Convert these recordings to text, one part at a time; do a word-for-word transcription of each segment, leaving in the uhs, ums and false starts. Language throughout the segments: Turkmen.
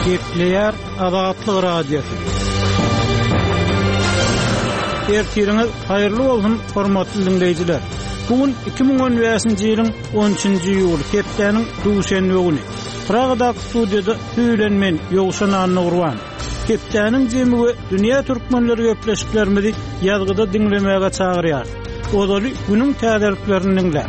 Gepleýär Azatlyk Radiosu. Ertiriniz haýyrly bolsun, hormatly dinleýijiler. Bugün iki ming on beşinji ýylyň on üçünji ýuly hepdeniň duşanby güni. Pragada studiýada süýlenmen ýogşan anny urwan. Hepdeniň jemigi dünýä türkmenleri gepleşiklerimizi ýazgyda dinlemäge çagyrýar. Odaly günüň täzeliklerini dinlä.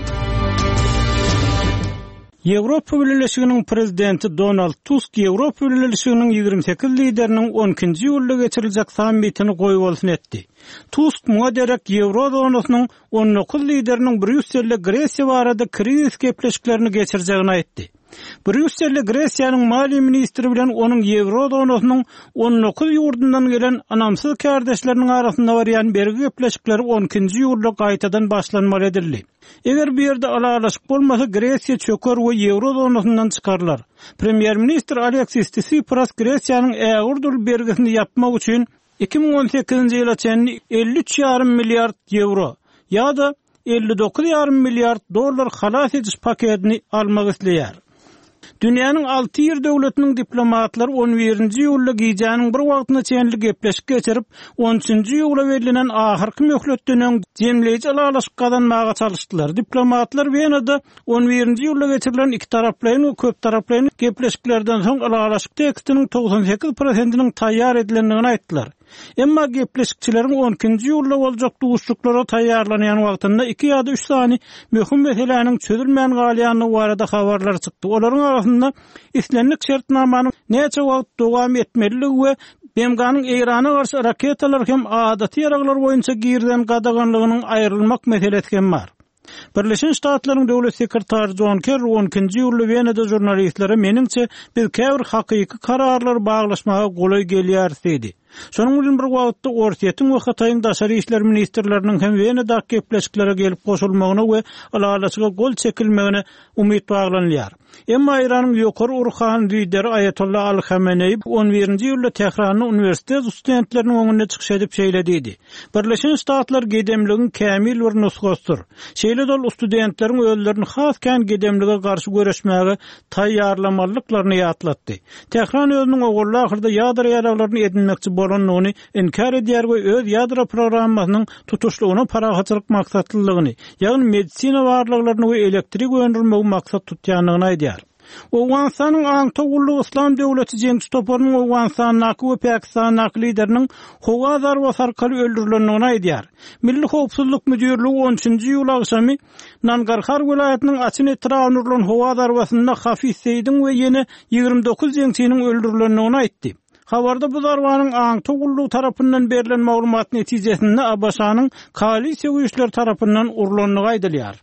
Ýewropa Birleşiginiň prezidenti Donald Tusk Ýewropa Birleşiginiň ýygrimi sekiz lideriniň on ikinji ýylda geçiriljek sammitini goýup bolsun etdi. Tusk muňa derek Ýewro zonasynyň on dokuz lideriniň Brüsselde Gresiýa barada kriz gepleşiklerini geçirjegini aýtdy. Brüsselde Gresiýanyň maliýe ministri bilen onuň Ýewro zonasynyň on dokuz ýurdundan gelen anamsyz kardeşleriniň arasynda barýan bergi gepleşikleri on ikinji ýylda gaýtadan başlanmaly edildi. Eger bir ýerde alalaşyk bolmasa Gresiýa çöker we Ýewro zonasyndan çykarlar. Premier ministr Alexis Tsipras Gresiýanyň ägirdil bergisini yapmak üçin iki ming on sekizinji ýyla çenli elli üç buçuk milliard euro ýa-da elli dokuz buçuk milliard dollar halas ediş paketini almak isleýär. Dünýäniň alty ýer döwletiniň diplomatlary on birinji ýylda giýjäniň bir wagtyna çenli gepleşik geçirip on üçünji ýyla berilen ahyrky möhletden jemleýici alalaşyk kazanmaga çalışdylar. Diplomatlar Wenada on birinji ýylda geçirilen iki taraplyň we köp taraplyň gepleşiklerden soň alalaşyk tekstiniň togsan sekiz prosentiniň taýýar edilendigini aýtdylar. Emma gepleşikçileriň on ikinji ýylda boljak duşluklara taýýarlanýan wagtynda iki ýa-da üç sany möhüm meseleniň çözülmän galýanyny barada habarlar çykdy. Olaryň arasynda islenlik şertnamanyň näçe wagt dowam etmeligi we Bemganyň Irana garşy raketalar hem adaty ýaraglar boýunça girden gadaganlygynyň aýrylmak meselesi hem bar. Birleşen Ştatlaryň döwlet sekretary John Kerry on ikinji ýylda Wenada jurnalistlere meniňçe biz käbir hakyky kararlar baglaşmaga golay gelýär dedi. Şonuň bilen bir wagtda Orsiýetiň we Hataýyň daşary işler ministrleriniň hem Wenada gepleşiklere gelip goşulmagyna we alalaşyga gol çekilmegine umyt baglanýar. Emma Iranyň ýokary urhan lideri Ayatollah Al-Khamenei on birinji ýylda Tehranyň uniwersitet studentleriniň öňüne çykyş edip şeýledidi. Birleşen Ştatlar gedemliginiň kämil bir nusgasydyr. Şeýle dol studentleriň özlerini has kän gedemlige garşy göreşmäge taýýarlamalyklaryny ýatlatdy. Tehran özüniň ogulla ahyrda ýadra ýaraglaryny edinmekçi bolanlygyny inkar edýär we öz ýadra programmasynyň tutuşlugyny parahatçylyk maksatlylygyny, ýagny medisina barlyklaryny we elektrik öndürmegi maksat tutýanlygyny aýdýar. Owgansanyň aňtogully Islam döwleti jemçi toparynyň Owgansanyň we Pakistan lideriniň howa zarby arkaly öldürilendigini aýdýar. Milli howpsuzlyk müdürligi on üçünji ýyl agşamy Nangarhar welaýatynyň açyn etrafyna urulan howa zarbasynda Hafiz Seýdiň we ýene ýigirmi dokuz jemçiniň öldürilendigini aýtdy. Habarda bu zarbanyň aňtogully tarapyndan berilen maglumat netijesinde Abaşanyň koalisiýa güýçleri tarapyndan urulandygy aýdylýar.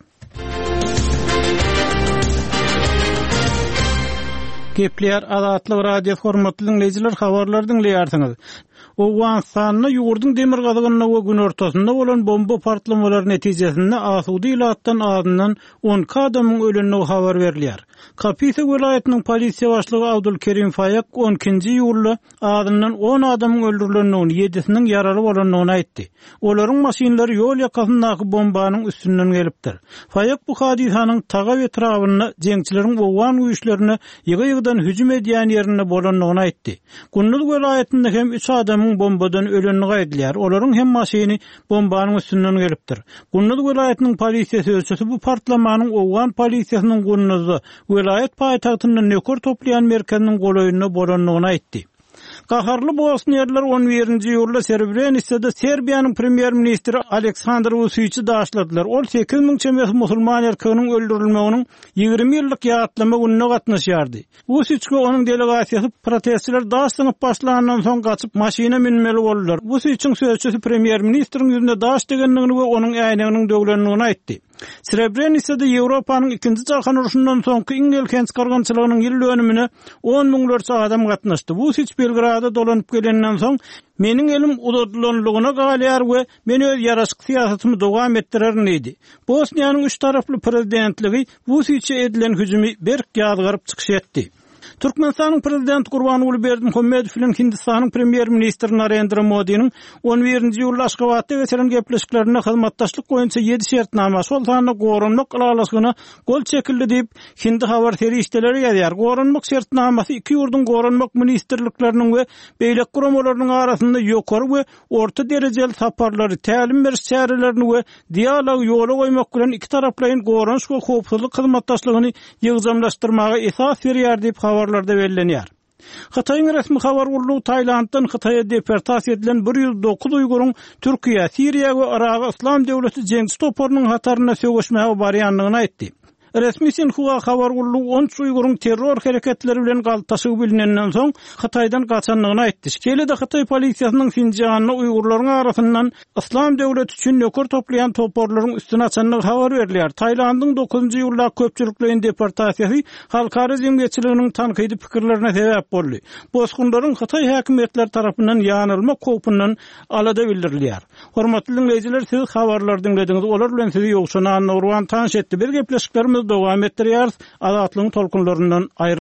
Gepleýär Azatlyk Radio hormatly dinleýijiler, habarlar dinleýärsiňiz. Owgansanyň ýurduň demir gazygyna we gün ortasynda bolan bomba partlamalary netijesinde asudy ilatdan adından on adamyň ölenine habar berilýär. Kapisa welaýatynyň polisiýa başlygy Abdulkerim Fayak on ikinji ýylda adından on adamyň öldürilendigini, ýedisiniň ýarary bolanlygyny aýtdy. Olaryň maşinlary ýol ýakasyndaky bombanyň üstünden gelipdir. Fayak bu hadisanyň taga we etrawyna jeňçileriň owgan güýçlerine ýygy-ýygydan hüjüm edýän ýerinde bolanlygyny aýtdy. Günnüz welaýatynda hem üç adamyň bombadan ölenligi aýdylýar. Olaryň hem maşiny bombanyň üstünden gelipdir. Günnüz welaýatynyň polisiýa sözçüsü bu partlamanyň owgan polisiýasynyň Günnüzde welaýat paýtagtyndan nöker toplayan merkeziniň golaýyna bolanlygyny aýtdy. Gaharly bosniýerler on birinji ýylda Srebrenicada Serbiýanyň premier ministri Aleksandr Vučićy daşladylar. Ol sekiz ming çemes musulman erkeginiň öldürilmeginiň ýygrimi ýyllyk ýatlama gününe gatnaşýardy. Vučićga onuň delegasiýasy protestçiler daş syňyp başlanandan soň gaçyp maşina minmeli boldular. Vučićyň sözçüsü premier ministriň ýüzüne daş degenligini we onuň äýneginiň döwlenligini aýtdy. Srebrenicada Ýewropanyň ikinji jahan uruşundan soňky iň elkenç gargançylygynyň ýyl dönümine on miňlerçe adam gatnaşdy. Vučić Belgrada dolanyp gelenden soň meniň elim udadylanlygyna galýar we men öz ýaraşyk siýasatymy dowam etdirerin diýdi. Bosniýanyň üç taraply prezidentligi Vučiće edilen hüjümi berk ýazgaryp çykyş etdi. Türkmenistanyň prezidenti Gurbanuly Berdimuhammedow bilen Hindistanyň premier ministri Narendra Modi'niň on birinji ýyl Aşgabatda geçiren gepleşiklerine hyzmatdaşlyk boýunça ýedi şertnama şol sanyna goranmak ýalygyna gol çekildi diýip Hindi habar terişdeleri ýazýar. Goranmak şertnamasy iki ýurdun goranmak ministrlikleriniň we beýlek guramalarynyň arasynda ýokary we orta derejeli taparlary, tälim beriş çärelerini we dialog ýola goýmak bilen iki taraplaryň goranyş we howpsuzlyk hyzmatdaşlygyny ýygzamlaşdyrmaga esas berýär diýip habarlarda bellenýär. Xitayň resmi habar urluğu Taylanddan Xitay'a deportasiýa edilen bir ýüz dokuz Uýguryň Türkiýe, Siriýa we Irak Islam döwleti jeňsi toparynyň hatarına sögüşmäge barýanlygyny aýtdy. Resmi Sinhua habar urluğu on üç Uýguryň terror hereketleri bilen galtaşygy bilinenden soň Xitaydan gaçanlygyny aýtdy. Kelede Xitay polisiýasynyň Sinjanyna Uýgurlaryň arasyndan Islam döwleti üçin nöker toplayan toporlaryň üstüne açanlygy habar berilýär. Taylandyň dokuzunjy ýylda köpçüliklerin deportasiýasy halkara jemgyýetçiliginiň tankydy pikirlerine sebäp boldy. Bozgunlaryň Xitay häkimetleri tarapyndan ýanylma kopundan alada bildirilýär. Hormatly dinleýijiler, siz habarlar dinlediňiz. Olar bilen sizi ýokşuna Nurwan tanış etdi. Bir gepleşiklerimiz dowam etdirýär. Azatlygyň tolkunlaryndan